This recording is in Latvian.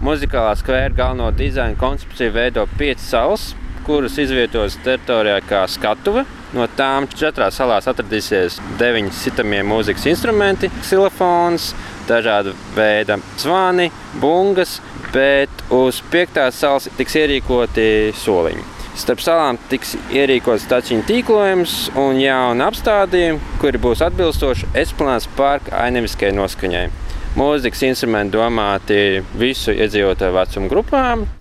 Muzikālā skvēra galveno dizaina koncepciju veido 5 salas, kuras izvietotas teritorijā kā skatuve. No tām 4 salās atradīsies 9 sitamie mūzikas instrumenti, ksilofons, dažāda veida zvani, bungas, bet uz 5. salas tiks ierīkoti soliņi. Starp salām tiks ierīkots tačiņu tīklojums un jauni apstādījumi, kuri būs atbilstoši Esplanādes parka ainamiskajai noskaņai. Mūzikas instrumenti domāti visu iedzīvotāju vecuma grupām.